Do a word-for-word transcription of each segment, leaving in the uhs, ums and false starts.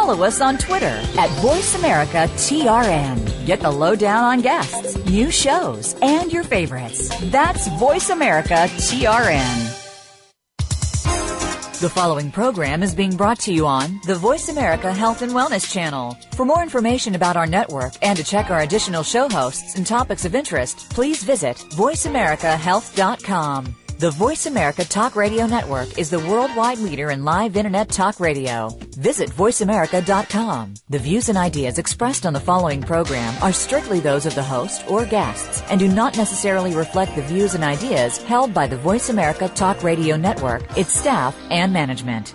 follow us on Twitter at Voice America T R N. Get the lowdown on guests, new shows, and your favorites. That's Voice America T R N. The following program is being brought to you on the Voice America Health and Wellness Channel. For more information about our network and to check our additional show hosts and topics of interest, please visit voice america health dot com. The Voice America Talk Radio Network is the worldwide leader in live Internet talk radio. Visit voice america dot com. The views and ideas expressed on the following program are strictly those of the host or guests and do not necessarily reflect the views and ideas held by the Voice America Talk Radio Network, its staff, and management.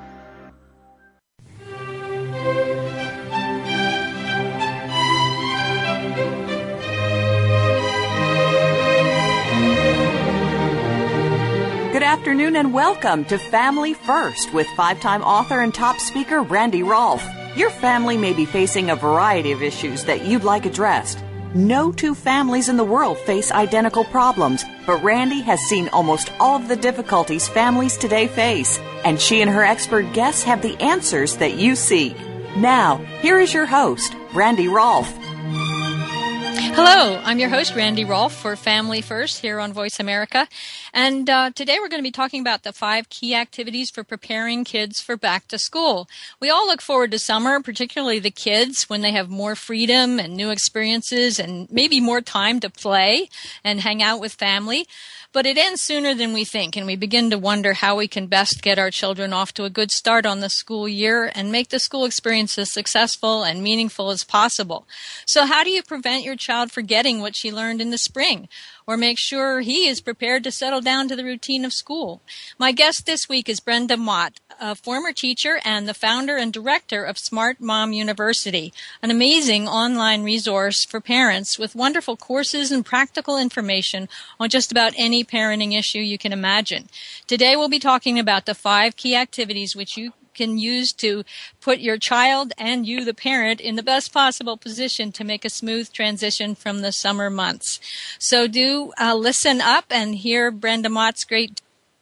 Good afternoon and welcome to Family First with five-time author and top speaker Randy Rolfe. Your family may be facing a variety of issues that you'd like addressed. No two families in the world face identical problems, but Randy has seen almost all of the difficulties families today face, and she and her expert guests have the answers that you seek. Now, here is your host, Randy Rolfe. Hello, I'm your host, Randy Rolfe, for Family First here on Voice America. And uh, today we're going to be talking about the five key activities for preparing kids for back to school. We all look forward to summer, particularly the kids, when they have more freedom and new experiences and maybe more time to play and hang out with family. But it ends sooner than we think, and we begin to wonder how we can best get our children off to a good start on the school year and make the school experience as successful and meaningful as possible. So how do you prevent your child forgetting what she learned in the spring, or make sure he is prepared to settle down to the routine of school? My guest this week is Brenda Mott, a former teacher and the founder and director of Smart Mom University, an amazing online resource for parents with wonderful courses and practical information on just about any parenting issue you can imagine. Today we'll be talking about the five key activities which you can use to put your child and you, the parent, in the best possible position to make a smooth transition from the summer months. So do uh, listen up and hear Brenda Mott's great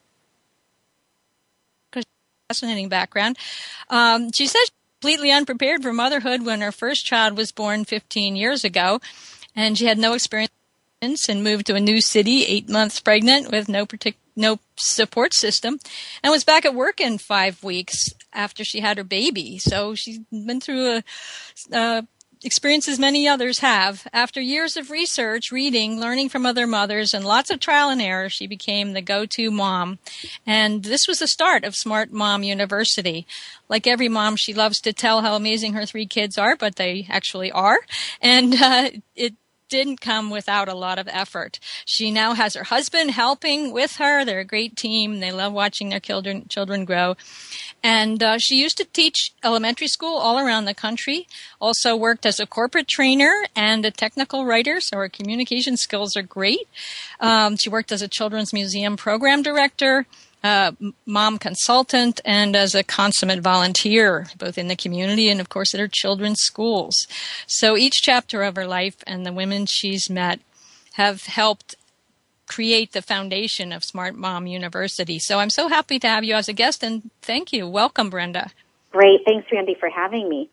fascinating background. Um, she says she's completely unprepared for motherhood when her first child was born fifteen years ago, and she had no experience and moved to a new city, eight months pregnant with no partic- no support system, and was back at work in five weeks after she had her baby. So she's been through a, uh, experiences many others have. After years of research, reading, learning from other mothers, and lots of trial and error, she became the go-to mom. And this was the start of Smart Mom University. Like every mom, she loves to tell how amazing her three kids are, but they actually are. And uh, it didn't come without a lot of effort. She now has her husband helping with her. They're a great team. They love watching their children children grow. And uh, she used to teach elementary school all around the country, also worked as a corporate trainer and a technical writer, so her communication skills are great. Um, she worked as a children's museum program director, Uh, mom consultant, and as a consummate volunteer, both in the community and, of course, at her children's schools. So each chapter of her life and the women she's met have helped create the foundation of Smart Mom University. So I'm so happy to have you as a guest, and thank you. Welcome, Brenda. Great. Thanks, Randy, for having me.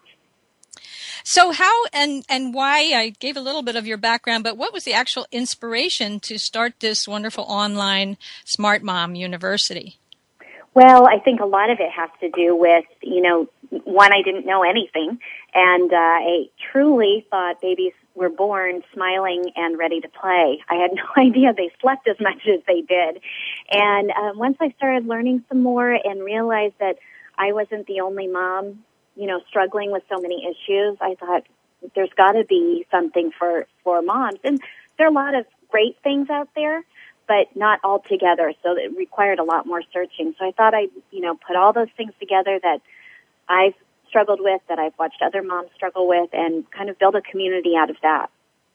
So how and, and why, I gave a little bit of your background, but what was the actual inspiration to start this wonderful online Smart Mom University? Well, I think a lot of it has to do with, you know, one, I didn't know anything, and uh, I truly thought babies were born smiling and ready to play. I had no idea they slept as much as they did. And uh, once I started learning some more and realized that I wasn't the only mom, you know, struggling with so many issues, I thought there's got to be something for, for moms. And there are a lot of great things out there, but not all together. So it required a lot more searching. So I thought I'd, you know, put all those things together that I've struggled with, that I've watched other moms struggle with, and kind of build a community out of that.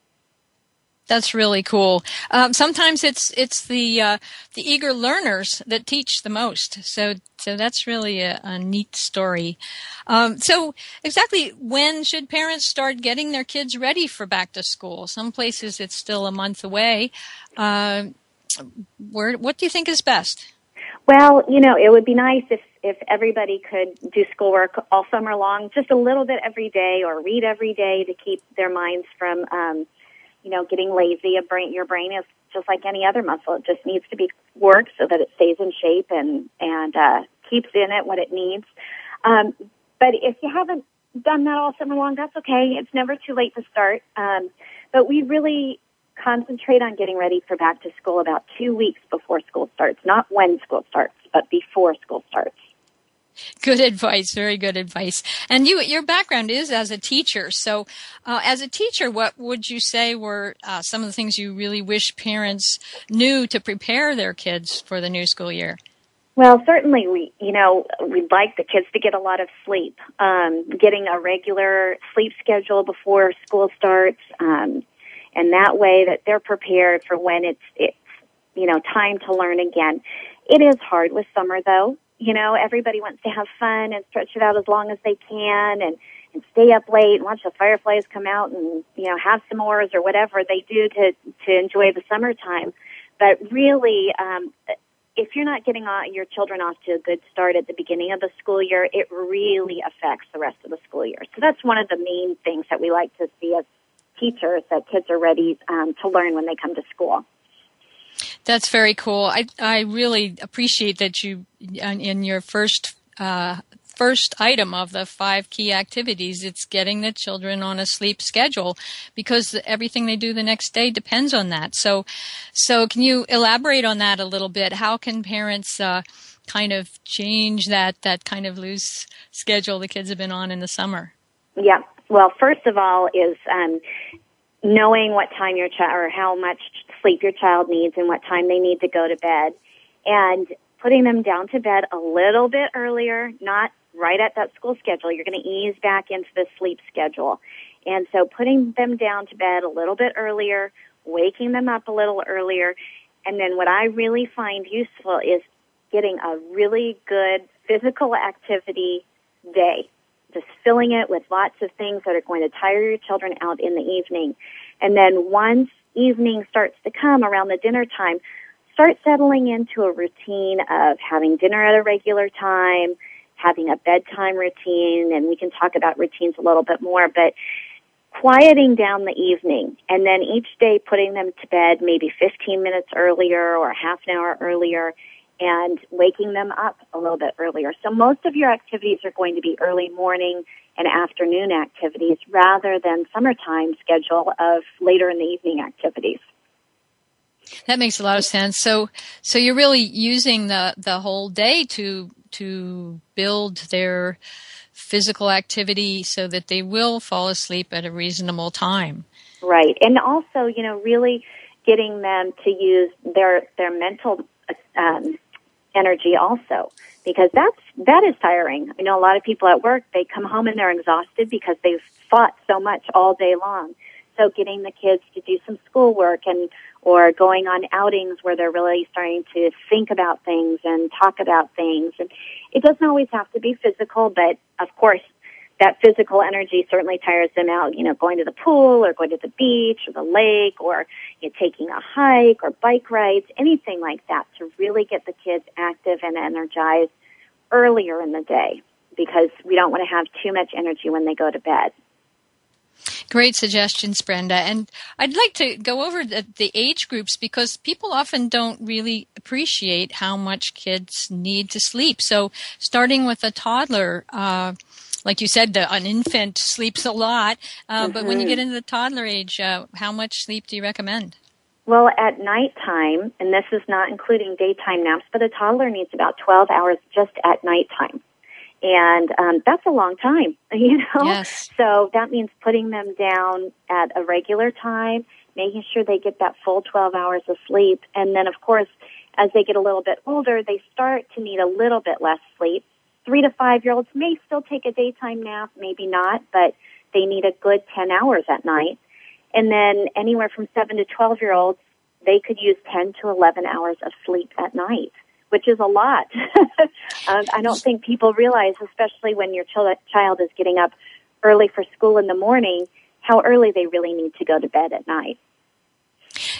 That's really cool. Um, sometimes it's it's the uh, the eager learners that teach the most. So so that's really a, a neat story. Um, so exactly when should parents start getting their kids ready for back to school? Some places it's still a month away. Uh, where what do you think is best? Well, you know, it would be nice if if everybody could do schoolwork all summer long, just a little bit every day, or read every day to keep their minds from, um, you know, getting lazy. A brain, your brain is just like any other muscle. It just needs to be worked so that it stays in shape and, and uh, keeps in it what it needs. Um, but if you haven't done that all summer long, that's okay. It's never too late to start. Um, but we really concentrate on getting ready for back to school about two weeks before school starts, not when school starts, but before school starts. Good advice. Very good advice. And you, your background is as a teacher. So, uh, as a teacher, what would you say were uh, some of the things you really wish parents knew to prepare their kids for the new school year? Well, certainly we, you know, we'd like the kids to get a lot of sleep. Um, getting a regular sleep schedule before school starts, um, and that way that they're prepared for when it's, it's, you know, time to learn again. It is hard with summer, though. You know, everybody wants to have fun and stretch it out as long as they can, and, and stay up late and watch the fireflies come out and, you know, have s'mores or whatever they do to, to enjoy the summertime. But really, um, if you're not getting your children off to a good start at the beginning of the school year, it really affects the rest of the school year. So that's one of the main things that we like to see as teachers, that kids are ready um, to learn when they come to school. That's very cool. I I really appreciate that you, in your first uh, first item of the five key activities, it's getting the children on a sleep schedule, because everything they do the next day depends on that. So, so can you elaborate on that a little bit? How can parents uh, kind of change that that kind of loose schedule the kids have been on in the summer? Yeah. Well, first of all is um, knowing what time your child, or how much sleep your child needs and what time they need to go to bed, and putting them down to bed a little bit earlier, not right at that school schedule. You're going to ease back into the sleep schedule. And so putting them down to bed a little bit earlier, waking them up a little earlier, and then what I really find useful is getting a really good physical activity day. Just filling it with lots of things that are going to tire your children out in the evening. And then once evening starts to come around the dinner time, start settling into a routine of having dinner at a regular time, having a bedtime routine, and we can talk about routines a little bit more, but quieting down the evening, and then each day putting them to bed maybe fifteen minutes earlier or half an hour earlier, and waking them up a little bit earlier. So most of your activities are going to be early morning and afternoon activities rather than summertime schedule of later in the evening activities. That makes a lot of sense. So, so you're really using the, the whole day to, to build their physical activity so that they will fall asleep at a reasonable time. Right. And also, you know, really getting them to use their, their mental, um, energy also, because that's, that is tiring. I know a lot of people at work, they come home and they're exhausted because they've fought so much all day long. So getting the kids to do some schoolwork and, or going on outings where they're really starting to think about things and talk about things. And it doesn't always have to be physical, but of course, that physical energy certainly tires them out, you know, going to the pool or going to the beach or the lake, or you know, taking a hike or bike rides, anything like that, to really get the kids active and energized earlier in the day, because we don't want to have too much energy when they go to bed. Great suggestions, Brenda. And I'd like to go over the, the age groups, because people often don't really appreciate how much kids need to sleep. So starting with a toddler, uh, like you said, the, an infant sleeps a lot, uh, mm-hmm. but when you get into the toddler age, uh, how much sleep do you recommend? Well, at nighttime, and this is not including daytime naps, but a toddler needs about twelve hours just at nighttime. And um, that's a long time, you know? Yes. So that means putting them down at a regular time, making sure they get that full twelve hours of sleep. And then, of course, as they get a little bit older, they start to need a little bit less sleep. Three to five-year-olds may still take a daytime nap, maybe not, but they need a good ten hours at night. And then anywhere from seven to twelve-year-olds, they could use ten to eleven hours of sleep at night, which is a lot. um, I don't think people realize, especially when your ch- child is getting up early for school in the morning, how early they really need to go to bed at night.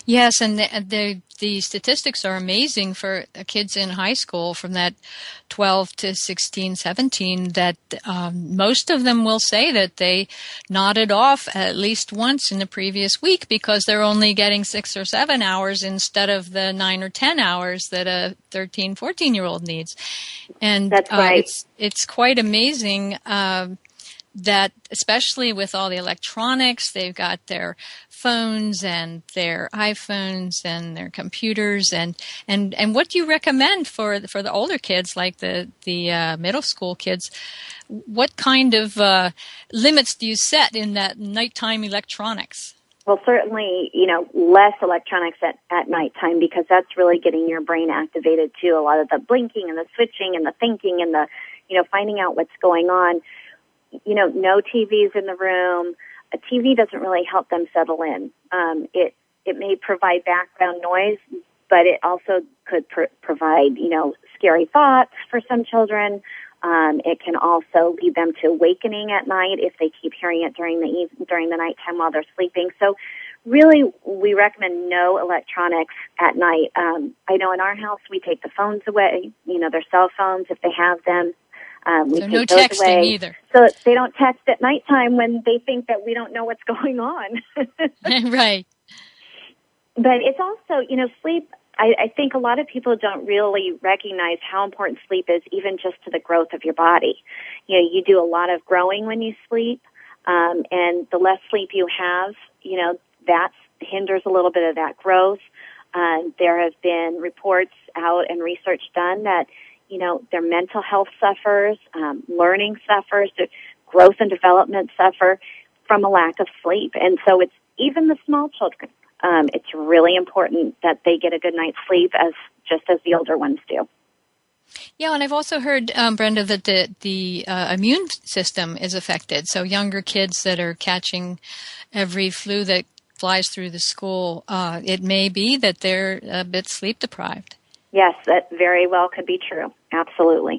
Yes, and the, the the statistics are amazing for kids in high school from that twelve to sixteen, seventeen, that um, most of them will say that they nodded off at least once in the previous week because they're only getting six or seven hours instead of the nine or ten hours that a thirteen, fourteen-year-old needs. And That's right. uh, it's, it's quite amazing uh, that, especially with all the electronics, they've got their phones and their iPhones and their computers, and, and, and what do you recommend for for the older kids, like the the uh, middle school kids? What kind of uh, limits do you set in that nighttime electronics? Well, certainly, you know, less electronics at, at nighttime, because that's really getting your brain activated too. A lot of the blinking and the switching and the thinking and the, you know, finding out what's going on. You know, no T Vs in the room. A T V doesn't really help them settle in. Um, it it may provide background noise, but it also could pr- provide, you know, scary thoughts for some children. Um, it can also lead them to awakening at night if they keep hearing it during the eve- during the nighttime while they're sleeping. So, really, we recommend no electronics at night. Um, I know in our house we take the phones away. You know, their cell phones if they have them. Um, we so take no those texting away, either. so they don't text at nighttime when they think that we don't know what's going on. Right. But it's also, you know, sleep, I, I think a lot of people don't really recognize how important sleep is, even just to the growth of your body. You know, you do a lot of growing when you sleep, um, and the less sleep you have, you know, that hinders a little bit of that growth. Uh, there have been reports out and research done that, you know, their mental health suffers, um, learning suffers, growth and development suffer from a lack of sleep. And so it's even the small children. Um, it's really important that they get a good night's sleep, as just as the older ones do. Yeah, and I've also heard, um, Brenda, that the, the uh, immune system is affected. So younger kids that are catching every flu that flies through the school, uh, it may be that they're a bit sleep deprived. Yes, that very well could be true. Absolutely.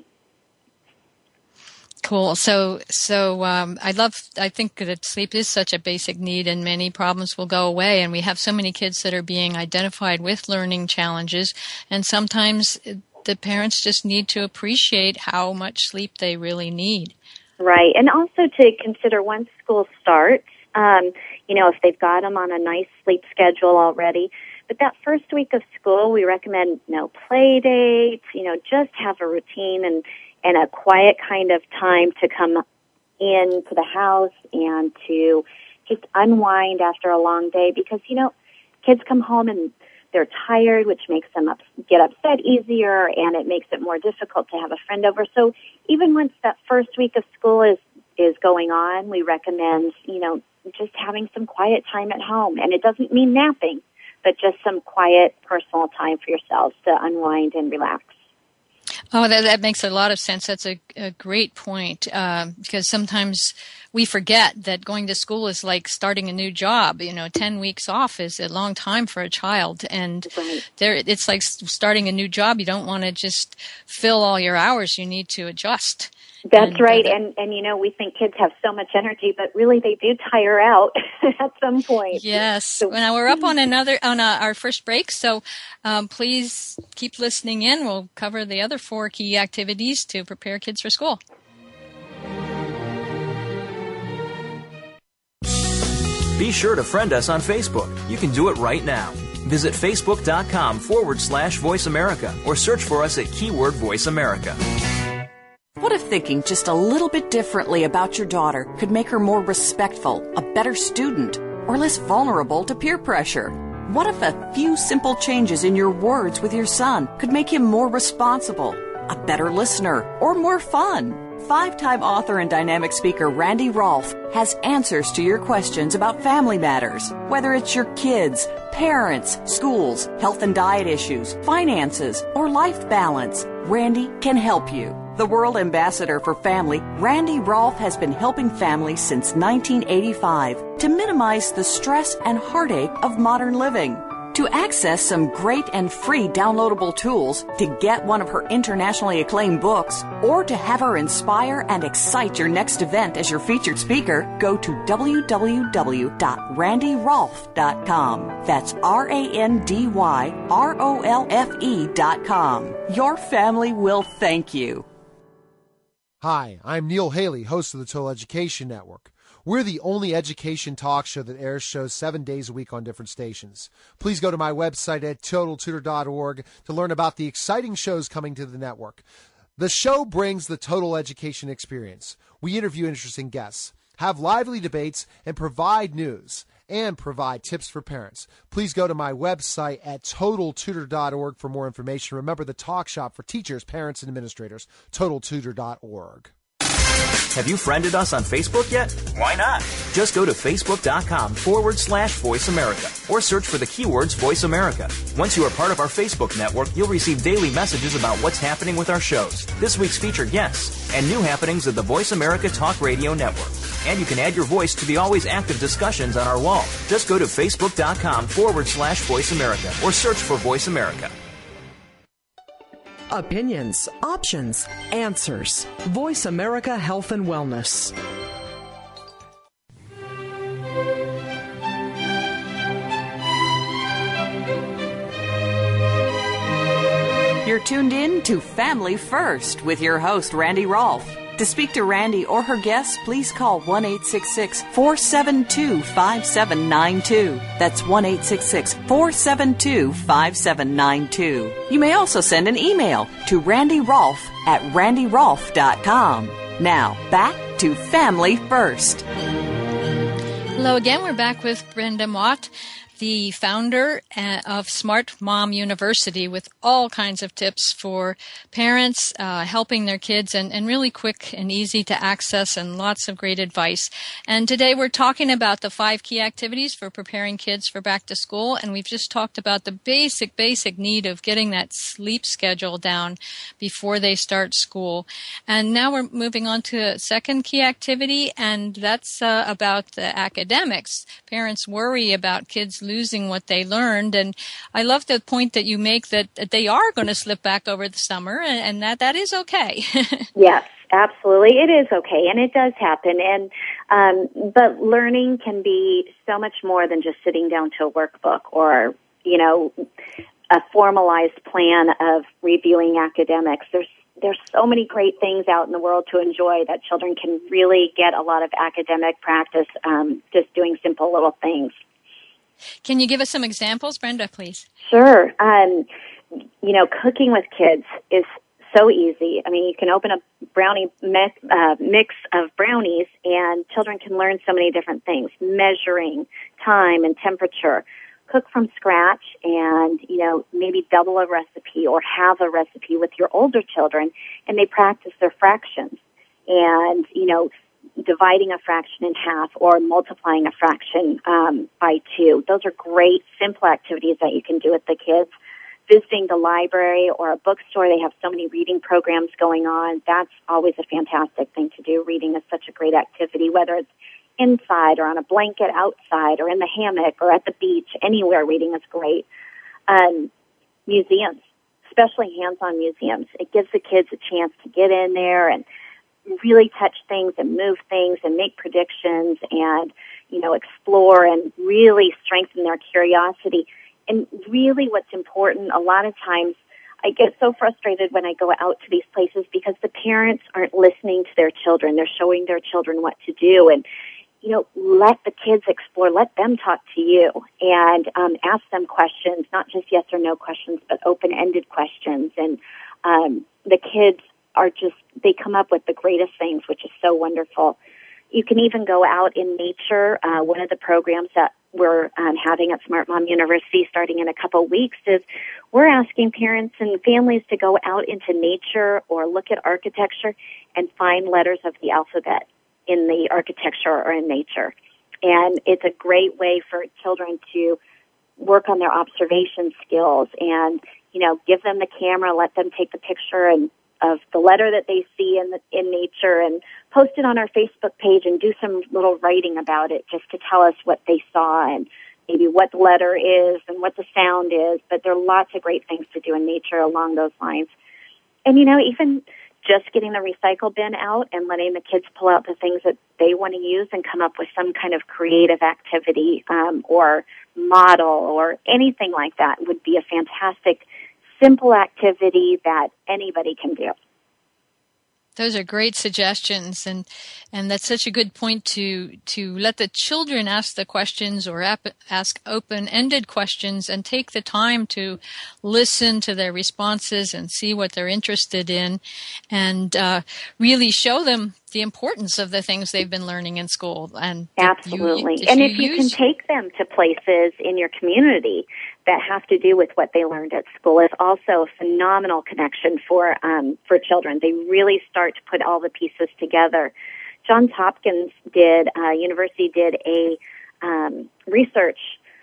Cool. So, so um, I love. I think that sleep is such a basic need, and many problems will go away. And we have so many kids that are being identified with learning challenges, and sometimes the parents just need to appreciate how much sleep they really need. Right, and also to consider once school starts, um, you know, if they've got them on a nice sleep schedule already. But that first week of school, we recommend no play dates, you know, just have a routine and, and a quiet kind of time to come into the house and to just unwind after a long day, because, you know, kids come home and they're tired, which makes them up, get upset easier, and it makes it more difficult to have a friend over. So even once that first week of school is, is going on, we recommend, you know, just having some quiet time at home. And it doesn't mean napping, but just some quiet personal time for yourselves to unwind and relax. Oh, that, that makes a lot of sense. That's a, a great point, um, because sometimes we forget that going to school is like starting a new job. You know, ten weeks off is a long time for a child, and Right. there it's like starting a new job. You don't want to just fill all your hours. You need to adjust. That's and, right. Uh, and, and, you know, we think kids have so much energy, but really they do tire out at some point. Yes. So, Well, now we're up on another on uh, our first break, so um, please keep listening in. We'll cover the other four key activities to prepare kids for school. Be sure to friend us on Facebook. You can do it right now. Visit facebook.com forward slash Voice America or search for us at keyword Voice America. What if thinking just a little bit differently about your daughter could make her more respectful, a better student, or less vulnerable to peer pressure? What if a few simple changes in your words with your son could make him more responsible, a better listener, or more fun? Five-time author and dynamic speaker Randy Rolfe has answers to your questions about family matters. Whether it's your kids, parents, schools, health and diet issues, finances, or life balance, Randy can help you. The World Ambassador for Family, Randy Rolfe has been helping families since nineteen eighty-five to minimize the stress and heartache of modern living. To access some great and free downloadable tools, to get one of her internationally acclaimed books, or to have her inspire and excite your next event as your featured speaker, go to w w w dot randy rolfe dot com. That's R A N D Y R O L F E dot com. Your family will thank you. Hi, I'm Neil Haley, host of the Total Education Network. We're the only education talk show that airs shows seven days a week on different stations. Please go to my website at total tutor dot org to learn about the exciting shows coming to the network. The show brings the total education experience. We interview interesting guests, have lively debates, and provide news, and provide tips for parents. Please go to my website at total tutor dot org for more information. Remember, the talk shop for teachers, parents, and administrators, total tutor dot org. Have you friended us on Facebook yet? Why not? Just go to facebook.com forward slash Voice America or search for the keywords Voice America. Once you are part of our Facebook network, you'll receive daily messages about what's happening with our shows, this week's featured guests, and new happenings of the Voice America Talk Radio Network. And you can add your voice to the always active discussions on our wall. Just go to facebook.com forward slash Voice America or search for Voice America. Opinions, options, answers. Voice America Health and Wellness. You're tuned in to Family First with your host, Randy Rolfe. To speak to Randy or her guests, please call one eight six six, four seven two, five seven nine two. That's one eight six six, four seven two, five seven nine two. You may also send an email to randy rolfe at randy rolfe dot com. Now, back to Family First. Hello again. We're back with Brenda Mott, the founder of Smart Mom University, with all kinds of tips for parents uh, helping their kids, and, and really quick and easy to access, and lots of great advice. And today we're talking about the five key activities for preparing kids for back to school, and we've just talked about the basic, basic need of getting that sleep schedule down before they start school. And now we're moving on to a second key activity, and that's uh, about the academics. Parents worry about kids losing what they learned, and I love the point that you make that, that they are going to slip back over the summer, and, and that that is okay. Yes, absolutely, it is okay, and it does happen. And um, but learning can be so much more than just sitting down to a workbook or, you know, a formalized plan of reviewing academics. There's there's so many great things out in the world to enjoy that children can really get a lot of academic practice um, just doing simple little things. Can you give us some examples, Brenda, please? Sure. Um, you know, cooking with kids is so easy. I mean, you can open a brownie mix, uh, mix of brownies, and children can learn so many different things, measuring time and temperature. Cook from scratch and, you know, maybe double a recipe or have a recipe with your older children, and they practice their fractions. And, you know, dividing a fraction in half or multiplying a fraction um, by two. Those are great, simple activities that you can do with the kids. Visiting the library or a bookstore, they have so many reading programs going on. That's always a fantastic thing to do. Reading is such a great activity, whether it's inside or on a blanket outside or in the hammock or at the beach. Anywhere reading is great. Um, museums, especially hands-on museums. It gives the kids a chance to get in there and really touch things and move things and make predictions and, you know, explore and really strengthen their curiosity. And really what's important, a lot of times I get so frustrated when I go out to these places because the parents aren't listening to their children. They're showing their children what to do. And, you know, let the kids explore. Let them talk to you and um, ask them questions, not just yes or no questions, but open-ended questions. And um, the kids are just, they come up with the greatest things, which is so wonderful. You can even go out in nature. Uh, one of the programs that we're um, having at Smart Mom University starting in a couple of weeks is we're asking parents and families to go out into nature or look at architecture and find letters of the alphabet in the architecture or in nature. And it's a great way for children to work on their observation skills and, you know, give them the camera, let them take the picture and of the letter that they see in the, in nature and post it on our Facebook page and do some little writing about it just to tell us what they saw and maybe what the letter is and what the sound is, but there are lots of great things to do in nature along those lines. And, you know, even just getting the recycle bin out and letting the kids pull out the things that they want to use and come up with some kind of creative activity um, or model or anything like that would be a fantastic, simple activity that anybody can do. Those are great suggestions, and and that's such a good point to to let the children ask the questions or ap- ask open-ended questions and take the time to listen to their responses and see what they're interested in, and uh, really show them the importance of the things they've been learning in school. And absolutely, you, and you if you use... can take them to places in your community that have to do with what they learned at school, is also a phenomenal connection for um, for children. They really start to put all the pieces together. Johns Hopkins did, uh, university did a um, research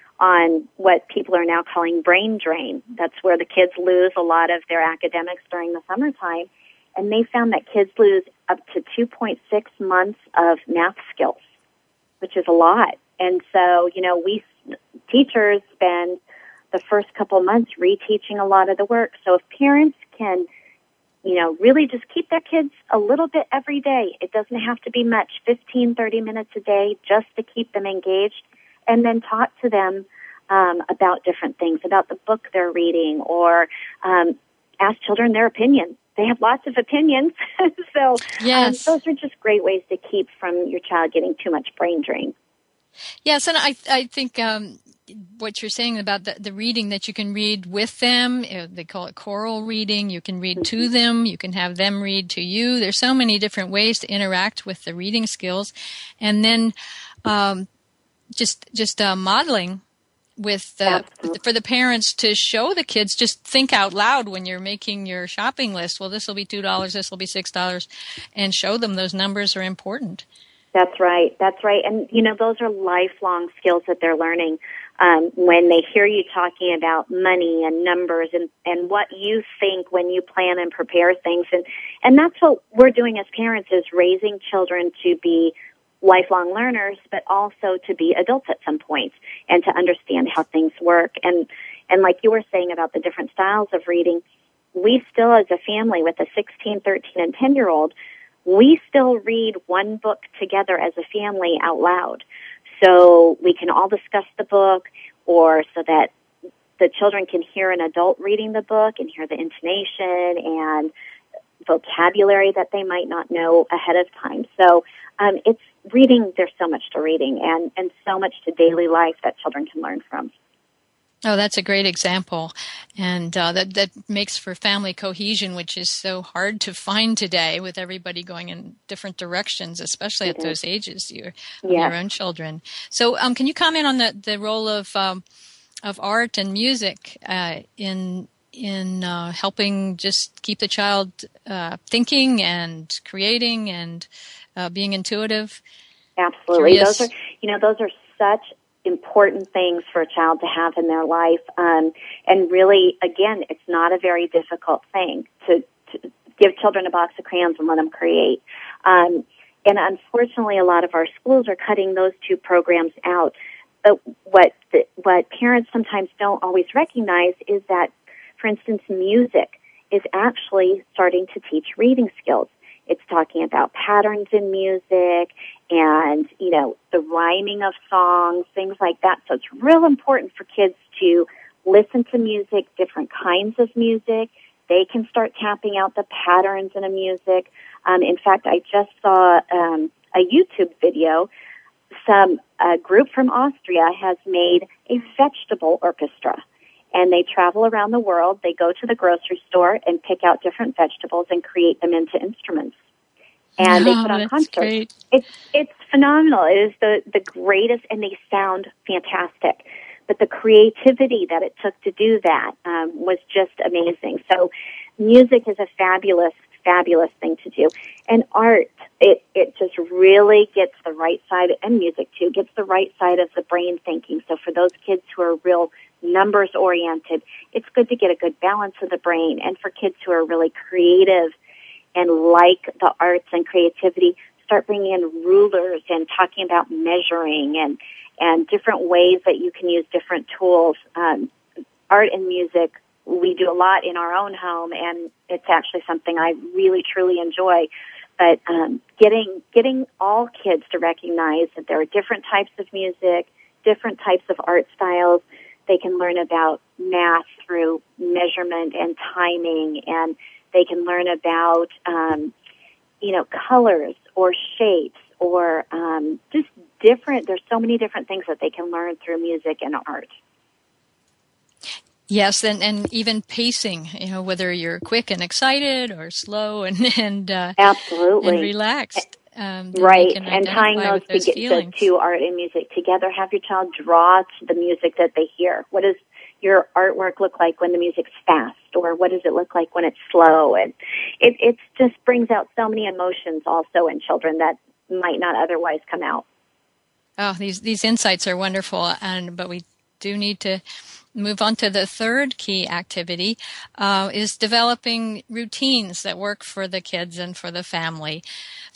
on what people are now calling brain drain. That's where the kids lose a lot of their academics during the summertime. And they found that kids lose up to two point six months of math skills, which is a lot. And so, you know, we teachers spend the first couple months reteaching a lot of the work. So if parents can, you know, really just keep their kids a little bit every day, it doesn't have to be much, fifteen, thirty minutes a day, just to keep them engaged, and then talk to them um, about different things, about the book they're reading, or um, ask children their opinion. They have lots of opinions. so yes. um, those are just great ways to keep from your child getting too much brain drain. Yes, and I I think um, what you're saying about the, the reading that you can read with them, they call it choral reading. You can read to them. You can have them read to you. There's so many different ways to interact with the reading skills. And then um, just just uh, modeling with the, for the parents to show the kids, just think out loud when you're making your shopping list. Well, this will be two dollars, this will be six dollars, and show them those numbers are important. That's right. That's right. And, you know, those are lifelong skills that they're learning. Um, when they hear you talking about money and numbers and, and what you think when you plan and prepare things. And, and that's what we're doing as parents, is raising children to be lifelong learners, but also to be adults at some point and to understand how things work. And, and like you were saying about the different styles of reading, we still, as a family with a sixteen, thirteen, and ten-year-old, we still read one book together as a family out loud. So we can all discuss the book, or so that the children can hear an adult reading the book and hear the intonation and vocabulary that they might not know ahead of time. So um, it's reading, there's so much to reading and, and so much to daily life that children can learn from. Oh, that's a great example. And uh, that, that makes for family cohesion, which is so hard to find today with everybody going in different directions, especially at those ages your, of yeah. your own children. So um, can you comment on the, the role of um, of art and music uh, in in uh, helping just keep the child uh, thinking and creating and uh, being intuitive? Absolutely. Curious. Those are, you know, those are such important things for a child to have in their life. Um, and really, again, it's not a very difficult thing to, to give children a box of crayons and let them create. Um, and unfortunately, a lot of our schools are cutting those two programs out. But what the, what parents sometimes don't always recognize is that, for instance, music is actually starting to teach reading skills. It's talking about patterns in music and, you know, the rhyming of songs, things like that. So it's real important for kids to listen to music, different kinds of music. They can start tapping out the patterns in a music. Um, in fact, I just saw um, a YouTube video. Some a group from Austria has made a vegetable orchestra. And they travel around the world. They go to the grocery store and pick out different vegetables and create them into instruments. And oh, they put on concerts. Great. It's it's phenomenal. It is the, the greatest, and they sound fantastic. But the creativity that it took to do that um, was just amazing. So music is a fabulous, fabulous thing to do. And art, it, it just really gets the right side, and music too, gets the right side of the brain thinking. So for those kids who are real numbers oriented, it's good to get a good balance of the brain. And for kids who are really creative and like the arts and creativity, start bringing in rulers and talking about measuring and and different ways that you can use different tools. Um, art and music, we do a lot in our own home, and it's actually something I really, truly enjoy. But um, getting getting all kids to recognize that there are different types of music, different types of art styles. They can learn about math through measurement and timing, and they can learn about, um, you know, colors or shapes or um, just different. There's so many different things that they can learn through music and art. Yes, and, and even pacing, you know, whether you're quick and excited or slow and and uh, absolutely and relaxed, um, right? And tying those, those, to those two, art and music, together. Have your child draw to the music that they hear. What does your artwork look like when the music's fast, or what does it look like when it's slow? And it it just brings out so many emotions also in children that might not otherwise come out. Oh, these these insights are wonderful, and but we do need to move on to the third key activity, uh, is developing routines that work for the kids and for the family.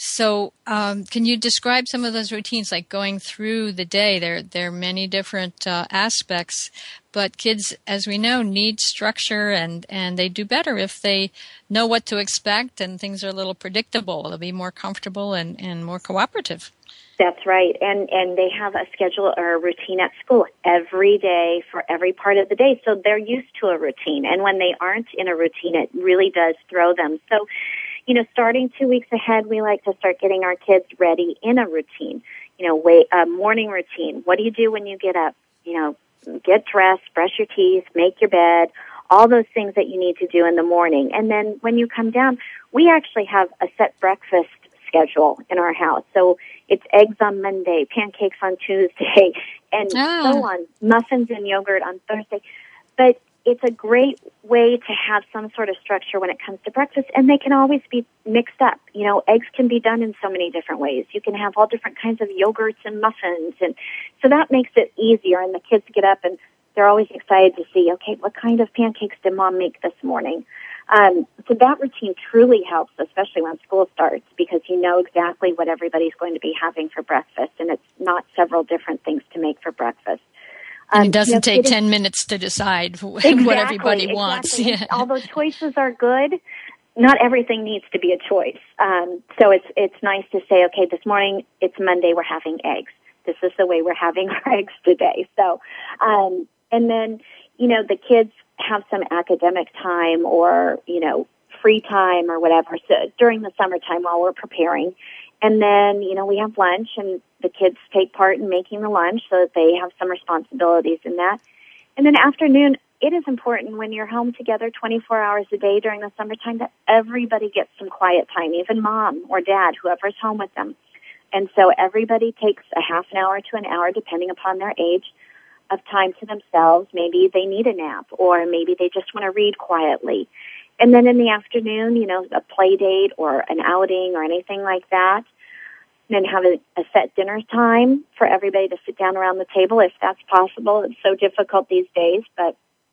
So um, can you describe some of those routines, like going through the day? There, there are many different uh, aspects, but kids, as we know, need structure, and, and they do better if they know what to expect and things are a little predictable. They'll be more comfortable and, and more cooperative. That's right. And and they have a schedule or a routine at school every day for every part of the day. So they're used to a routine. And when they aren't in a routine, it really does throw them. So, you know, starting two weeks ahead, we like to start getting our kids ready in a routine. You know, wait, a morning routine. What do you do when you get up? You know, get dressed, brush your teeth, make your bed, all those things that you need to do in the morning. And then when you come down, we actually have a set breakfast schedule in our house. So it's eggs on Monday, pancakes on Tuesday, and oh. so on, muffins and yogurt on Thursday. But it's a great way to have some sort of structure when it comes to breakfast, and they can always be mixed up. You know, eggs can be done in so many different ways. You can have all different kinds of yogurts and muffins, and so that makes it easier, and the kids get up, and they're always excited to see, okay, what kind of pancakes did Mom make this morning? Um, so that routine truly helps, especially when school starts, because you know exactly what everybody's going to be having for breakfast, and it's not several different things to make for breakfast. Um, and it doesn't you know, take it is, ten minutes to decide exactly, what everybody exactly. wants. Yeah. Although choices are good, not everything needs to be a choice. Um, so it's it's nice to say, okay, this morning it's Monday, we're having eggs. This is the way we're having our eggs today. So, um, and then you know the kids have some academic time or, you know, free time or whatever so during the summertime while we're preparing. And then, you know, we have lunch and the kids take part in making the lunch so that they have some responsibilities in that. And then afternoon, it is important when you're home together twenty-four hours a day during the summertime that everybody gets some quiet time, even mom or dad, whoever's home with them. And so everybody takes a half an hour to an hour, depending upon their age, of time to themselves. Maybe they need a nap, or maybe they just want to read quietly. And then in the afternoon, you know, a play date or an outing or anything like that. And then have a, a set dinner time for everybody to sit down around the table if that's possible. It's so difficult these days, but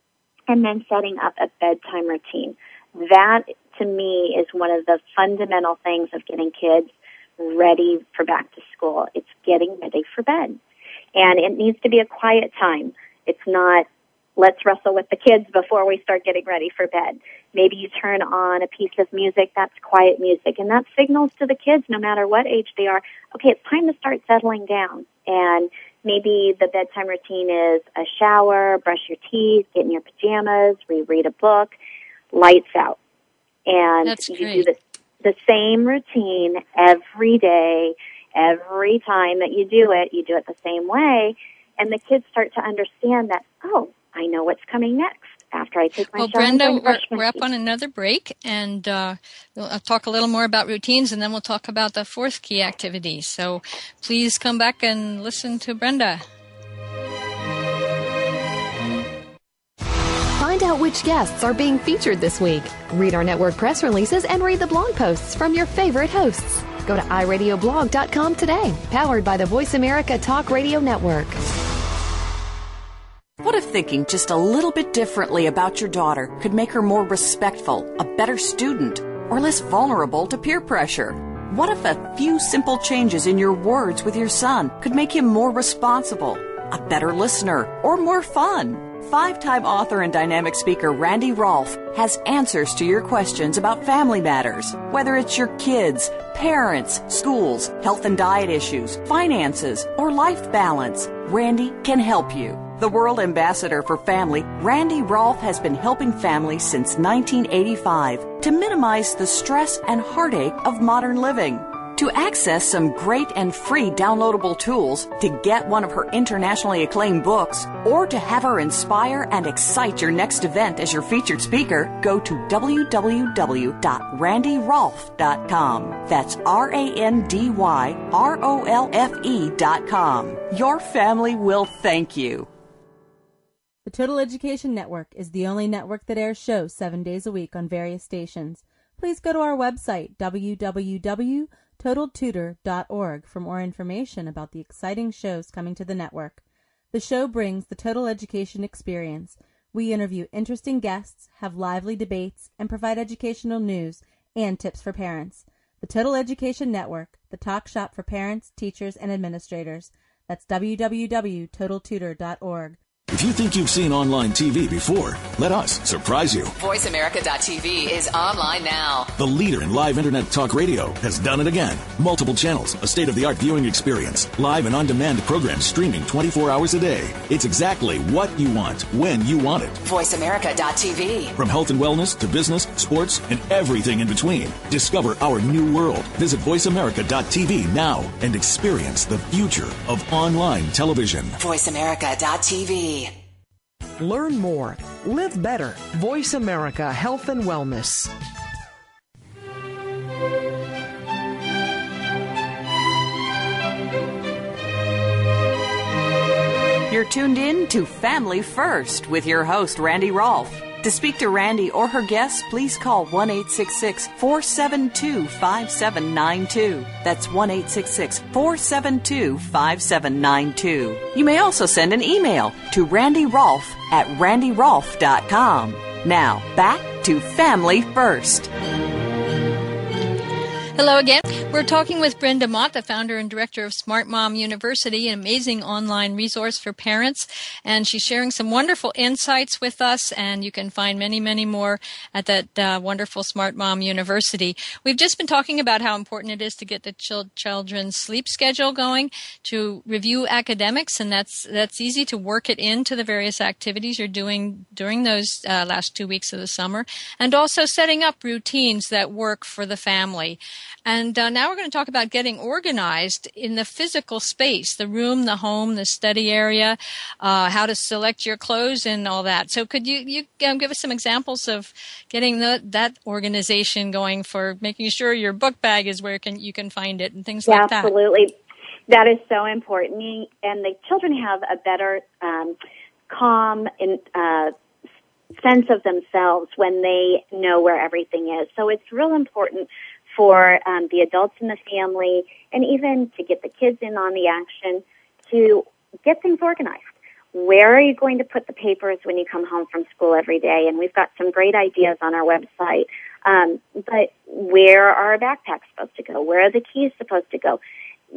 and then setting up a bedtime routine. That, to me, is one of the fundamental things of getting kids ready for back to school. It's getting ready for bed. And it needs to be a quiet time. It's not, let's wrestle with the kids before we start getting ready for bed. Maybe you turn on a piece of music that's quiet music, and that signals to the kids, no matter what age they are, okay, it's time to start settling down. And maybe the bedtime routine is a shower, brush your teeth, get in your pajamas, reread a book, lights out. And that's you great. do the, the same routine every day. Every time that you do it, you do it the same way, and the kids start to understand that, oh, I know what's coming next after I take my well, shower. Well, Brenda, we're, we're up on another break, and uh, I'll talk a little more about routines, and then we'll talk about the fourth key activity. So please come back and listen to Brenda. Find out which guests are being featured this week. Read our network press releases and read the blog posts from your favorite hosts. Go to i radio blog dot com today, powered by the Voice America Talk Radio Network. What if thinking just a little bit differently about your daughter could make her more respectful, a better student, or less vulnerable to peer pressure? What if a few simple changes in your words with your son could make him more responsible, a better listener, or more fun? Five-time author and dynamic speaker Randy Rolfe has answers to your questions about family matters. Whether it's your kids, parents, schools, health and diet issues, finances, or life balance, Randy can help you. The World Ambassador for Family, Randy Rolfe has been helping families since nineteen eighty-five to minimize the stress and heartache of modern living. To access some great and free downloadable tools, to get one of her internationally acclaimed books, or to have her inspire and excite your next event as your featured speaker, go to w w w dot randy rolfe dot com. That's R A N D Y R O L F E dot com. Your family will thank you. The Total Education Network is the only network that airs shows seven days a week on various stations. Please go to our website, w w w dot total tutor dot org, for more information about the exciting shows coming to the network. The show brings the total education experience. We interview interesting guests, have lively debates, and provide educational news and tips for parents. The Total Education Network, the talk shop for parents, teachers, and administrators. That's w w w dot total tutor dot org. If you think you've seen online T V before, let us surprise you. voice america dot t v is online now. The leader in live internet talk radio has done it again. Multiple channels, a state-of-the-art viewing experience, live and on-demand programs streaming twenty-four hours a day. It's exactly what you want, when you want it. voice america dot t v. From health and wellness to business, sports, and everything in between. Discover our new world. Visit voice america dot t v now and experience the future of online television. voice america dot t v. Learn more. Live better. Voice America Health and Wellness. You're tuned in to Family First with your host, Randy Rolfe. To speak to Randy or her guests, please call one eight six six, four seven two, five seven nine two. That's one eight six six, four seven two, five seven nine two. You may also send an email to randy rolfe at randy rolfe dot com. Now, back to Family First. Hello again. We're talking with Brenda Mott, the founder and director of Smart Mom University, an amazing online resource for parents. And she's sharing some wonderful insights with us, and you can find many, many more at that uh, wonderful Smart Mom University. We've just been talking about how important it is to get the chil- children's sleep schedule going, to review academics, and that's that's easy to work it into the various activities you're doing during those uh, last two weeks of the summer, and also setting up routines that work for the family. And uh, now we're going to talk about getting organized in the physical space, the room, the home, the study area, uh, how to select your clothes and all that. So could you, you um, give us some examples of getting the, that organization going for making sure your book bag is where can, you can find it and things yeah, like that? Absolutely. That is so important. And the children have a better um, calm and uh, sense of themselves when they know where everything is. So it's real important for um, the adults in the family, and even to get the kids in on the action, to get things organized. Where are you going to put the papers when you come home from school every day? And we've got some great ideas on our website. Um, but where are our backpacks supposed to go? Where are the keys supposed to go?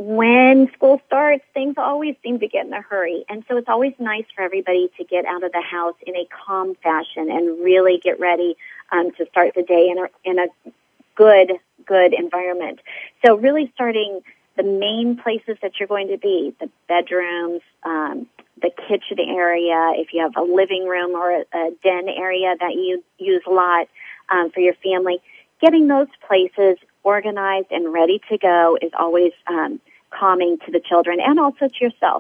When school starts, things always seem to get in a hurry. And so it's always nice for everybody to get out of the house in a calm fashion and really get ready um, to start the day in a, in a good good environment. So really starting the main places that you're going to be, the bedrooms, um, the kitchen area, if you have a living room or a, a den area that you use a lot um, for your family, getting those places organized and ready to go is always um, calming to the children and also to yourself.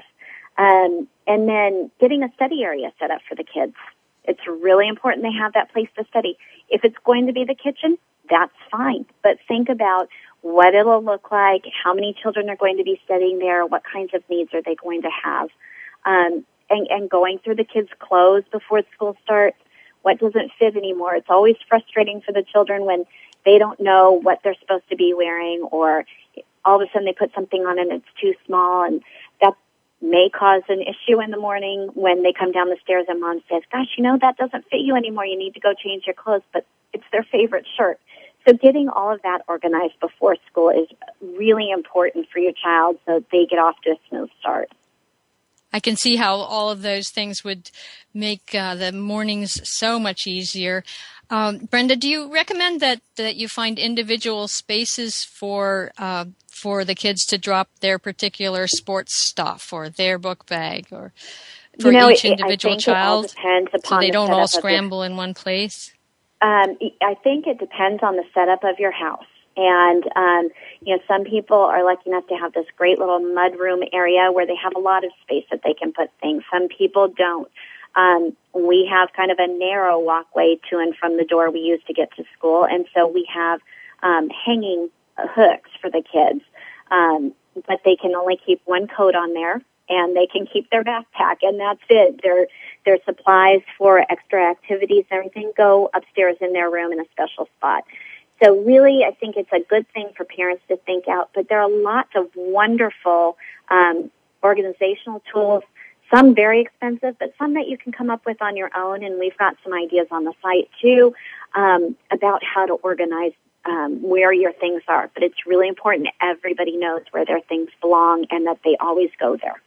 Um, and then getting a study area set up for the kids. It's really important they have that place to study. If it's going to be the kitchen, that's fine. But think about what it'll look like, how many children are going to be studying there, what kinds of needs are they going to have, um, and, and going through the kids' clothes before school starts, what doesn't fit anymore. It's always frustrating for the children when they don't know what they're supposed to be wearing, or all of a sudden they put something on and it's too small, and that may cause an issue in the morning when they come down the stairs and mom says, gosh, you know, that doesn't fit you anymore. You need to go change your clothes, but it's their favorite shirt. So getting all of that organized before school is really important for your child so they get off to a smooth start. I can see how all of those things would make uh, the mornings so much easier. Um, Brenda, do you recommend that, that you find individual spaces for uh, for the kids to drop their particular sports stuff or their book bag, or for you know, each it, individual I think child, it all depends upon so they the don't all setup of scramble your, in one place? Um, I think it depends on the setup of your house. And, um, you know, some people are lucky enough to have this great little mudroom area where they have a lot of space that they can put things. Some people don't. Um, we have kind of a narrow walkway to and from the door we use to get to school, and so we have um, hanging hooks for the kids. Um, but they can only keep one coat on there, and they can keep their backpack, and that's it. Their their supplies for extra activities and everything go upstairs in their room in a special spot. So really, I think it's a good thing for parents to think out, but there are lots of wonderful um, organizational tools, some very expensive, but some that you can come up with on your own, and we've got some ideas on the site, too, um, about how to organize um, where your things are. But it's really important that everybody knows where their things belong and that they always go there.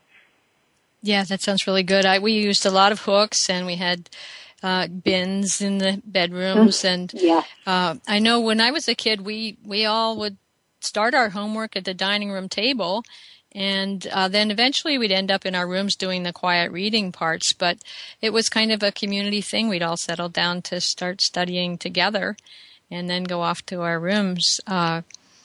Yeah, that sounds really good. I, we used a lot of hooks, and we had uh, bins in the bedrooms. And yeah. uh, I know when I was a kid, we, we all would start our homework at the dining room table, and uh, then eventually we'd end up in our rooms doing the quiet reading parts. But it was kind of a community thing. We'd all settle down to start studying together and then go off to our rooms uh,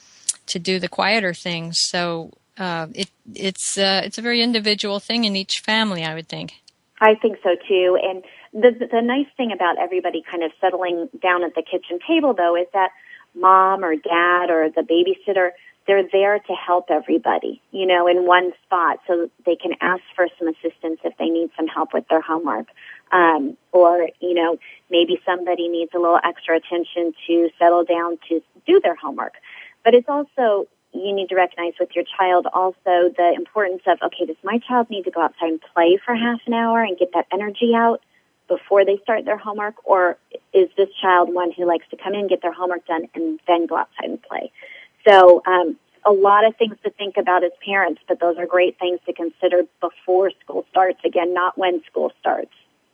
to do the quieter things. So uh, it, it's uh, it's a very individual thing in each family, I would think. I think so, too. And the the nice thing about everybody kind of settling down at the kitchen table, though, is that mom or dad or the babysitter, they're there to help everybody, you know, in one spot, so they can ask for some assistance if they need some help with their homework. Um, or, you know, maybe somebody needs a little extra attention to settle down to do their homework. But it's also, you need to recognize with your child also the importance of, okay, does my child need to go outside and play for half an hour and get that energy out before they start their homework? Or is this child one who likes to come in, get their homework done, and then go outside and play? So um, a lot of things to think about as parents, but those are great things to consider before school starts. Again, not when school starts.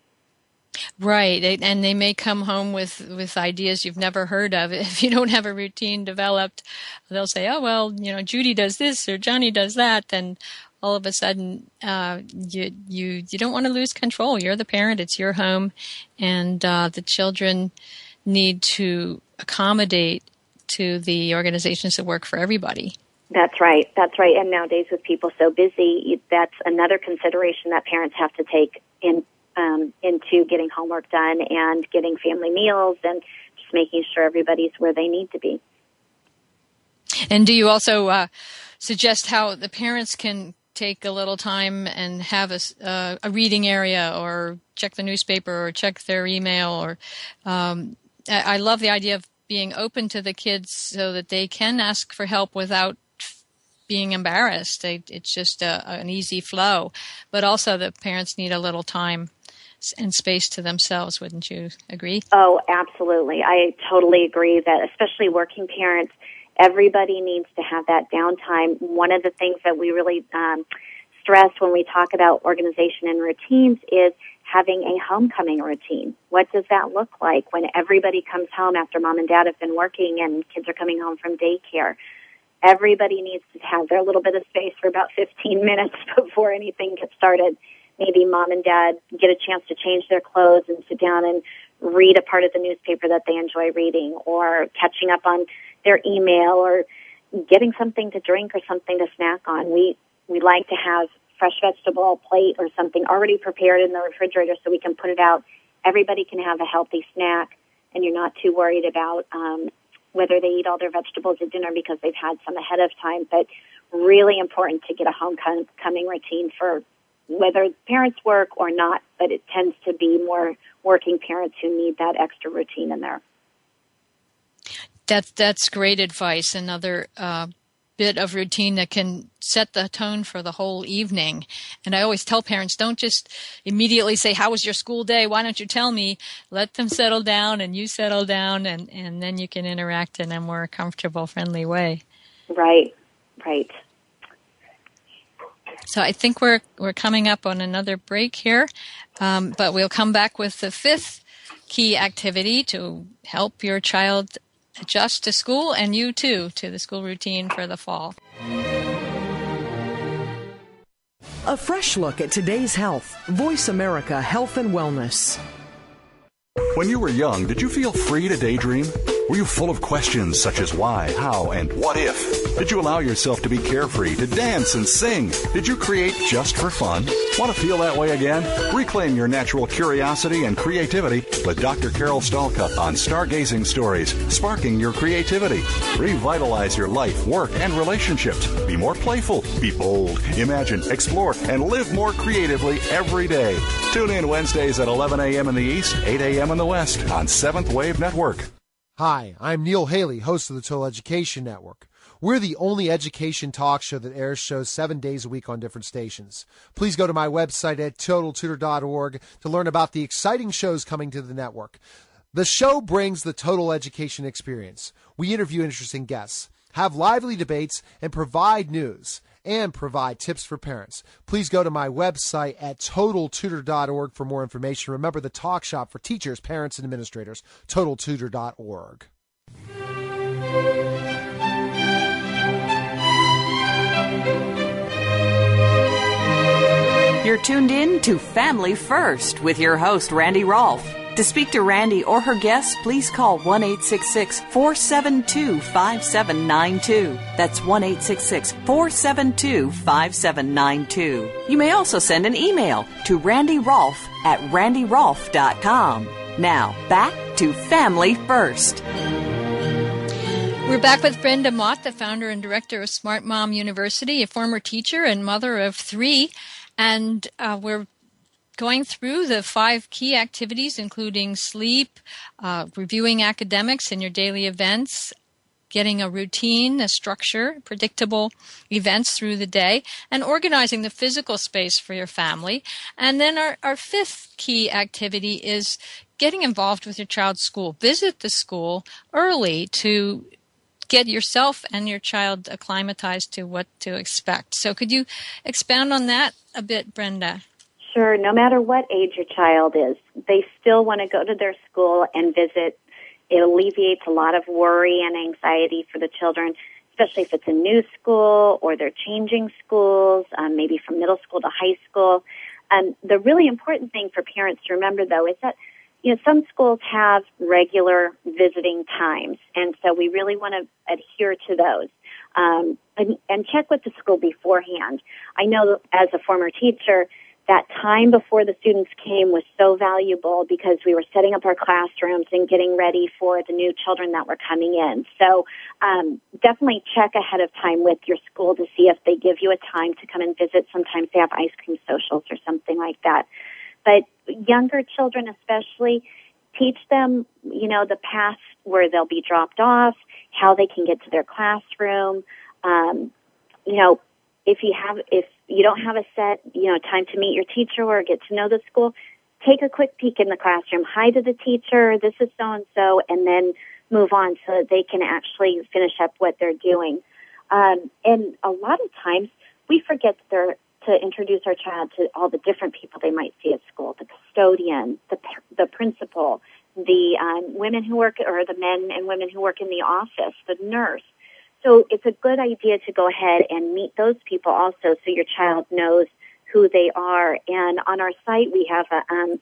Right, and they may come home with, with ideas you've never heard of. If you don't have a routine developed, they'll say, oh, well, you know, Judy does this or Johnny does that, and all of a sudden uh, you, you, you don't want to lose control. You're the parent, it's your home, and uh, the children need to accommodate to the organizations that work for everybody. That's right, that's right. And nowadays with people so busy, that's another consideration that parents have to take in Um, into getting homework done and getting family meals and just making sure everybody's where they need to be. And do you also uh, suggest how the parents can take a little time and have a, uh, a reading area, or check the newspaper, or check their email? Or um, I, I love the idea of being open to the kids so that they can ask for help without being embarrassed. They, it's just a, an easy flow. But also the parents need a little time and space to themselves, wouldn't you agree? Oh, absolutely. I totally agree that especially working parents, everybody needs to have that downtime. One of the things that we really um, stress when we talk about organization and routines is having a homecoming routine. What does that look like when everybody comes home after mom and dad have been working and kids are coming home from daycare? Everybody needs to have their little bit of space for about fifteen minutes before anything gets started. Maybe mom and dad get a chance to change their clothes and sit down and read a part of the newspaper that they enjoy reading, or catching up on their email, or getting something to drink or something to snack on. We we like to have fresh vegetable plate or something already prepared in the refrigerator so we can put it out. Everybody can have a healthy snack, and you're not too worried about um, whether they eat all their vegetables at dinner because they've had some ahead of time. But really important to get a homecoming routine for whether parents work or not, but it tends to be more working parents who need that extra routine in there. That, that's great advice. Another uh, bit of routine that can set the tone for the whole evening. And I always tell parents, don't just immediately say, how was your school day? Why don't you tell me? Let them settle down and you settle down, and, and then you can interact in a more comfortable, friendly way. Right, right. So I think we're we're coming up on another break here, um, but we'll come back with the fifth key activity to help your child adjust to school, and you too, to the school routine for the fall. A fresh look at today's health. Voice America Health and Wellness. When you were young, did you feel free to daydream? Were you full of questions such as why, how, and what if? Did you allow yourself to be carefree, to dance and sing? Did you create just for fun? Want to feel that way again? Reclaim your natural curiosity and creativity with Doctor Carol Stalcup on Stargazing Stories, sparking your creativity. Revitalize your life, work, and relationships. Be more playful, be bold, imagine, explore, and live more creatively every day. Tune in Wednesdays at eleven a.m. in the East, eight a.m. in the West on Seventh Wave Network. Hi, I'm Neil Haley, host of the Total Education Network. We're the only education talk show that airs shows seven days a week on different stations. Please go to my website at total tutor dot org to learn about the exciting shows coming to the network. The show brings the total education experience. We interview interesting guests, have lively debates, and provide news, and provide tips for parents. Please go to my website at total tutor dot org for more information. Remember, the talk shop for teachers, parents, and administrators, total tutor dot org. You're tuned in to Family First with your host, Randy Rolfe. To speak to Randy or her guests, please call one eight six six, four seven two, five seven nine two. That's one eight six six, four seven two, five seven nine two. You may also send an email to randy rolfe at randy rolfe dot com. Now, back to Family First. We're back with Brenda Mott, the founder and director of Smart Mom University, a former teacher and mother of three. And uh, we're going through the five key activities, including sleep, uh, reviewing academics and your daily events, getting a routine, a structure, predictable events through the day, and organizing the physical space for your family. And then our, our fifth key activity is getting involved with your child's school. Visit the school early to get yourself and your child acclimatized to what to expect. So could you expound on that a bit, Brenda? Sure. No matter what age your child is, they still want to go to their school and visit. It alleviates a lot of worry and anxiety for the children, especially if it's a new school or they're changing schools, um, maybe from middle school to high school. Um, the really important thing for parents to remember, though, is that you know, some schools have regular visiting times, and so we really want to adhere to those. Um, and, and check with the school beforehand. I know as a former teacher, that time before the students came was so valuable because we were setting up our classrooms and getting ready for the new children that were coming in. So um, definitely check ahead of time with your school to see if they give you a time to come and visit. Sometimes they have ice cream socials or something like that. But younger children especially, teach them, you know, the path where they'll be dropped off, how they can get to their classroom. Um, you know, if you have, if you don't have a set, you know, time to meet your teacher or get to know the school, take a quick peek in the classroom. Hi to the teacher, this is so-and-so, and then move on so that they can actually finish up what they're doing. Um, and a lot of times we forget that they're to introduce our child to all the different people they might see at school, the custodian, the the principal, the um, women who work, or the men and women who work in the office, the nurse. So it's a good idea to go ahead and meet those people also so your child knows who they are. And on our site, we have a, um,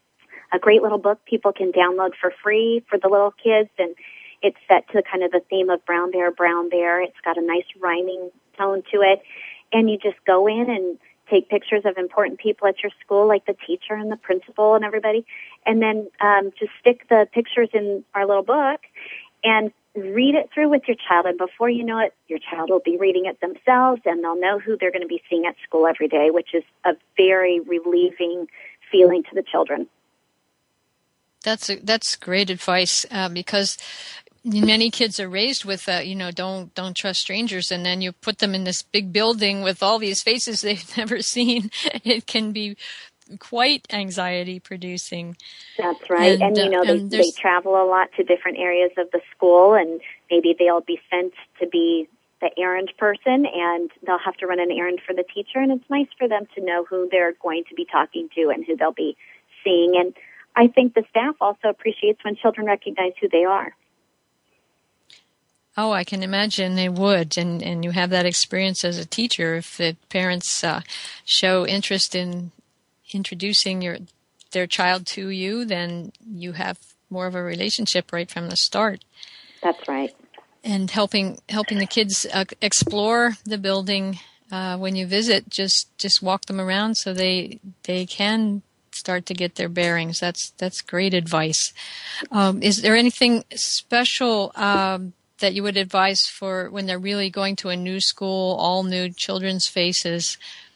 a great little book people can download for free for the little kids, and it's set to kind of the theme of Brown Bear, Brown Bear. It's got a nice rhyming tone to it. And you just go in and take pictures of important people at your school, like the teacher and the principal and everybody, and then um, just stick the pictures in our little book and read it through with your child. And before you know it, your child will be reading it themselves, and they'll know who they're going to be seeing at school every day, which is a very relieving feeling to the children. That's a, that's great advice uh, because many kids are raised with, uh, you know, don't don't trust strangers, and then you put them in this big building with all these faces they've never seen. It can be quite anxiety-producing. That's right. And, and you know, uh, they, they travel a lot to different areas of the school, and maybe they'll be sent to be the errand person, and they'll have to run an errand for the teacher, and it's nice for them to know who they're going to be talking to and who they'll be seeing. And I think the staff also appreciates when children recognize who they are. Oh, I can imagine they would, and, and you have that experience as a teacher. If the parents uh, show interest in introducing your their child to you, then you have more of a relationship right from the start. That's right. And helping helping the kids uh, explore the building uh, when you visit, just just walk them around so they they can start to get their bearings. That's that's great advice. Um, is there anything special um, that you would advise for when they're really going to a new school, all new children's faces?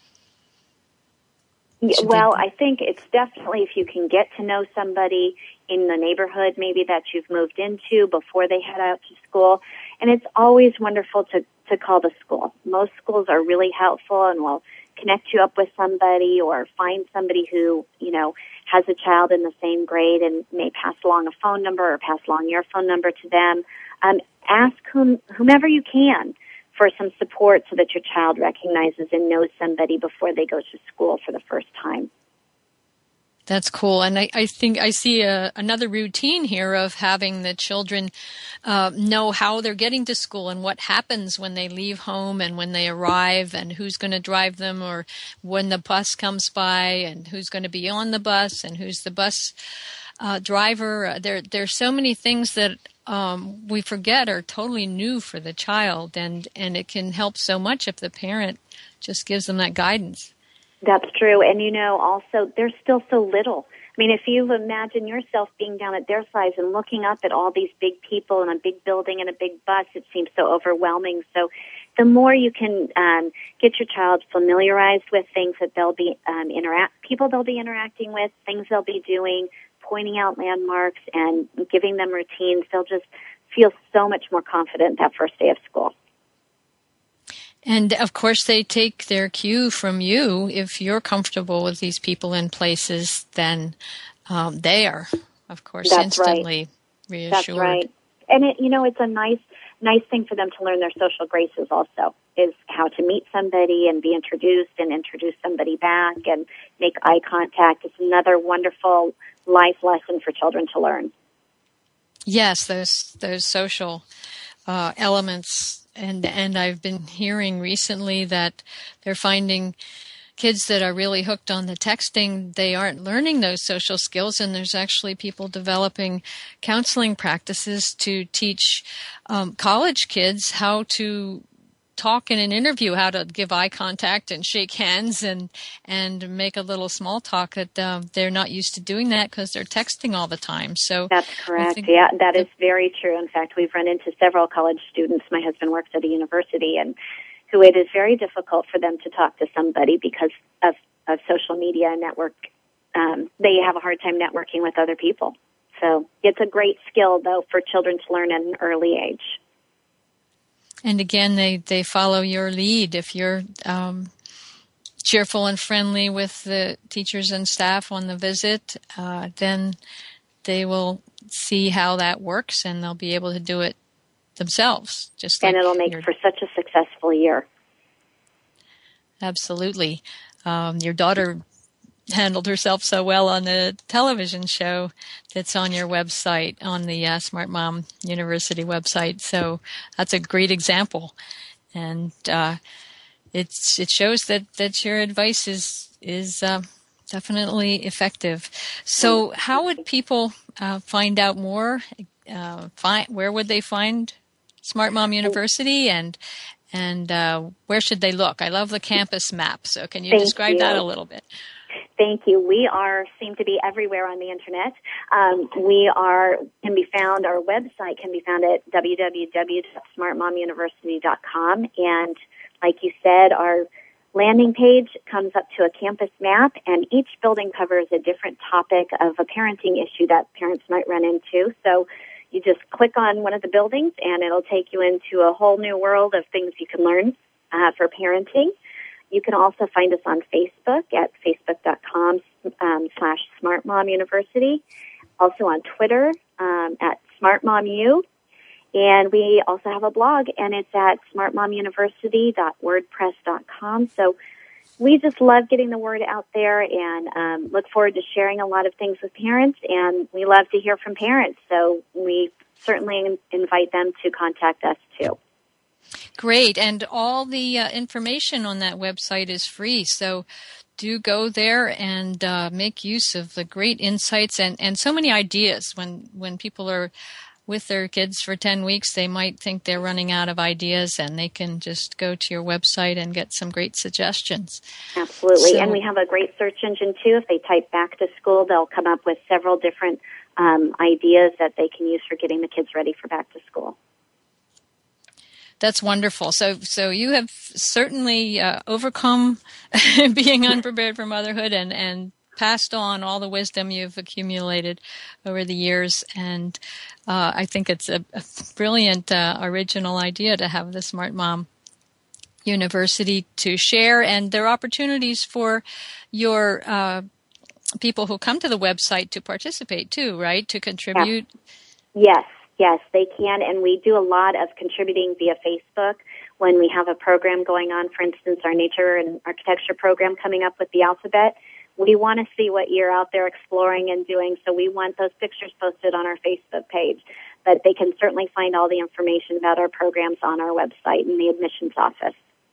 Yeah, well, I think it's definitely if you can get to know somebody in the neighborhood maybe that you've moved into before they head out to school. And it's always wonderful to, to call the school. Most schools are really helpful and will connect you up with somebody or find somebody who, you know, has a child in the same grade and may pass along a phone number or pass along your phone number to them. Um, ask whom, whomever you can for some support so that your child recognizes and knows somebody before they go to school for the first time. That's cool. And I, I think I see a, another routine here of having the children uh, know how they're getting to school and what happens when they leave home and when they arrive and who's going to drive them or when the bus comes by and who's going to be on the bus and who's the bus uh, driver. There, there's so many things that um, we forget are totally new for the child, and, and it can help so much if the parent just gives them that guidance. That's true. And, you know, also, they're still so little. I mean, if you imagine yourself being down at their size and looking up at all these big people in a big building and a big bus, it seems so overwhelming. So the more you can um, get your child familiarized with things that they'll be um, interact, people they'll be interacting with, things they'll be doing, pointing out landmarks and giving them routines, they'll just feel so much more confident that first day of school. And, of course, they take their cue from you. If you're comfortable with these people and places, then um, they are, of course, That's instantly right. reassured. That's right. And, it, you know, it's a nice nice thing for them to learn their social graces also, is how to meet somebody and be introduced and introduce somebody back and make eye contact. It's another wonderful life lesson for children to learn. Yes, those those social uh, elements. And and I've been hearing recently that they're finding kids that are really hooked on the texting, they aren't learning those social skills, and there's actually people developing counseling practices to teach um, college kids how to talk in an interview, how to give eye contact and shake hands and and make a little small talk. That um, they're not used to doing that because they're texting all the time. So that's correct. Yeah, that is very true. In fact, we've run into several college students. My husband works at a university, and who it is very difficult for them to talk to somebody because of, of social media and network. Um, they have a hard time networking with other people. So it's a great skill, though, for children to learn at an early age. And again, they, they follow your lead. If you're um, cheerful and friendly with the teachers and staff on the visit, uh, then they will see how that works and they'll be able to do it themselves. Just like and it'll make for such a successful year. Absolutely. Um, your daughter handled herself so well on the television show that's on your website, on the uh, Smart Mom University website. So that's a great example. And uh, it's it shows that, that your advice is, is uh, definitely effective. So how would people uh, find out more? Uh, find, where would they find Smart Mom University, and and uh, where should they look? I love the campus map. So can you Thank describe you. that a little bit? Thank you. We are seem to be everywhere on the internet. Um, we are can be found. Our website can be found at w w w dot smart mom university dot com. And like you said, our landing page comes up to a campus map, and each building covers a different topic of a parenting issue that parents might run into. So You just click on one of the buildings, and it'll take you into a whole new world of things you can learn uh, for parenting. You can also find us on Facebook at facebook.com um, slash smartmomuniversity. Also on Twitter um, at smartmomu. And we also have a blog, and it's at smart mom university dot wordpress dot com. So we just love getting the word out there and um, look forward to sharing a lot of things with parents. And we love to hear from parents, so we certainly invite them to contact us too. Great. And all the uh, information on that website is free. So do go there and uh, make use of the great insights and, and so many ideas. When, when people are with their kids for ten weeks, they might think they're running out of ideas, and they can just go to your website and get some great suggestions. Absolutely. So, and we have a great search engine too. If they type back to school, they'll come up with several different um, ideas that they can use for getting the kids ready for back to school. That's wonderful. So, so you have certainly uh, overcome being unprepared for motherhood and, and passed on all the wisdom you've accumulated over the years. And uh, I think it's a, a brilliant, uh, original idea to have the Smart Mom University to share. And there are opportunities for your uh, people who come to the website to participate too, right? To contribute. Yes. Yes, they can, and we do a lot of contributing via Facebook when we have a program going on. For instance, our nature and architecture program coming up with the alphabet. We want to see what you're out there exploring and doing, so we want those pictures posted on our Facebook page. But they can certainly find all the information about our programs on our website in the admissions office.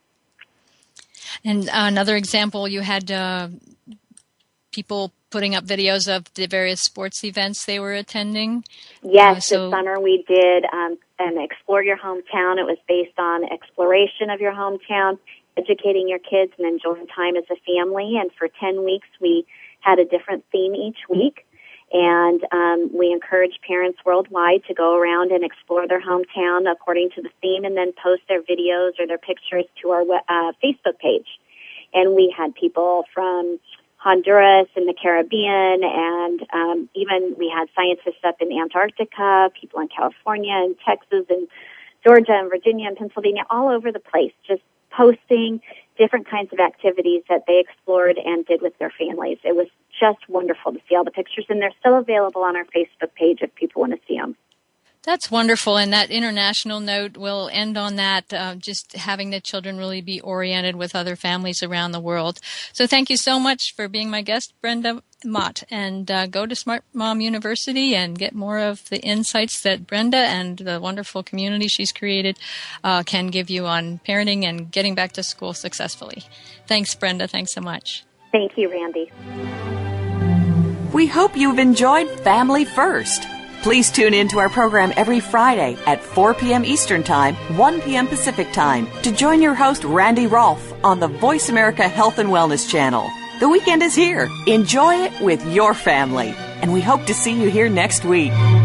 And another example, you had uh, people putting up videos of the various sports events they were attending. Yes, uh, so this summer we did um, an Explore Your Hometown. It was based on exploration of your hometown, educating your kids, and enjoying time as a family. And for ten weeks, we had a different theme each week. And um, we encourage parents worldwide to go around and explore their hometown according to the theme and then post their videos or their pictures to our uh, Facebook page. And we had people from Honduras and the Caribbean, and um, even we had scientists up in Antarctica, people in California and Texas and Georgia and Virginia and Pennsylvania, all over the place, just posting different kinds of activities that they explored and did with their families. It was just wonderful to see all the pictures, and they're still available on our Facebook page if people want to see them. That's wonderful, and that international note will end on that, uh, just having the children really be oriented with other families around the world. So thank you so much for being my guest, Brenda Mott, and uh, go to Smart Mom University and get more of the insights that Brenda and the wonderful community she's created uh, can give you on parenting and getting back to school successfully. Thanks, Brenda. Thanks so much. Thank you, Randy. We hope you've enjoyed Family First. Please tune in to our program every Friday at four p.m. Eastern Time, one p.m. Pacific Time to join your host, Randy Rolfe, on the Voice America Health and Wellness Channel. The weekend is here. Enjoy it with your family. And we hope to see you here next week.